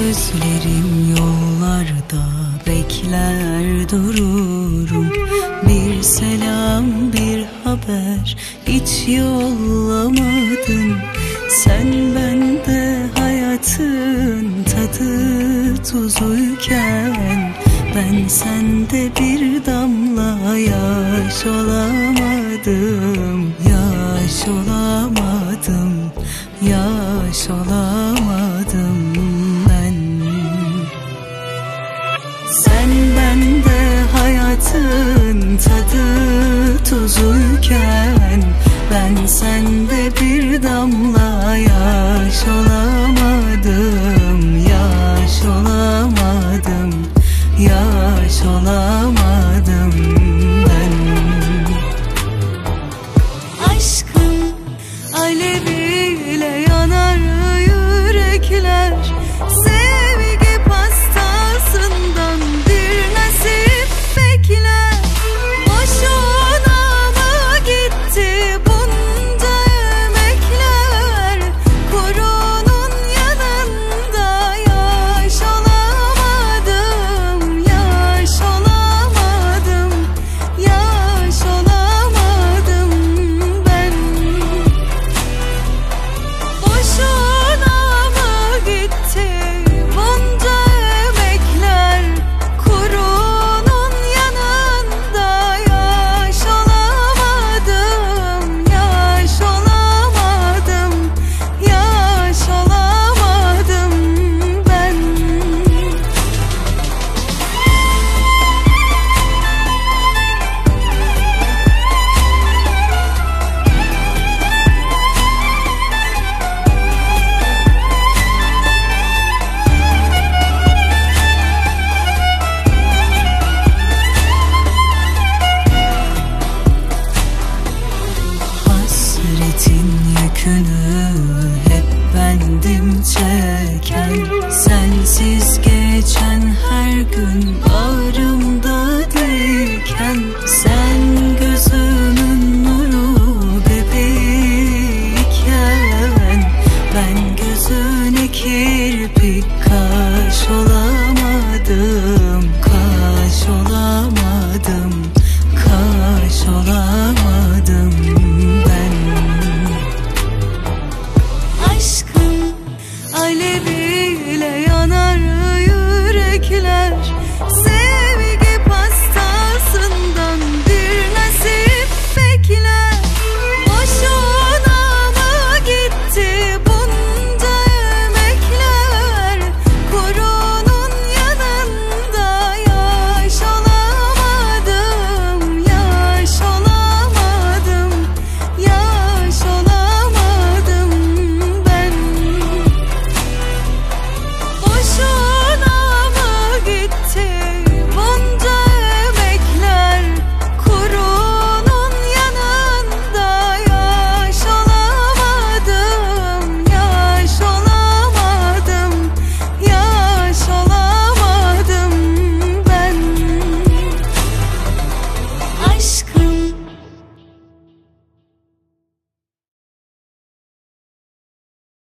Gözlerim yollarda bekler dururum. Bir selam, bir haber hiç yollamadın. Sen bende hayatın tadı tuzuyken, ben sende bir damla yaş olamadım. Yaş olamadım, yaş olamadım ben. Sen bende hayatın tadı tuzuyken, ben sende bir damla yaş olamadım. Yaş olamadım, yaş olamadım ben. Aşkın aleviyle yanar yürekler, sevgi pastasından bir nasip bekler. Boşuna mı gitti bunca emekler, kurunun yanında yaş olamadım. Yaş olamadım, yaş olamadım ben. Boşuna mı gitti bunca emekler, kurunun yanında yaş olamadım. Yaş olamadım, yaş olamadım ben. Hasretin yükünü hep bendim çeken, sensiz geçen her gün bağrımda diken. Sen gözümün nuru bebeğiken, ben gözüne kirpik kaş olamam.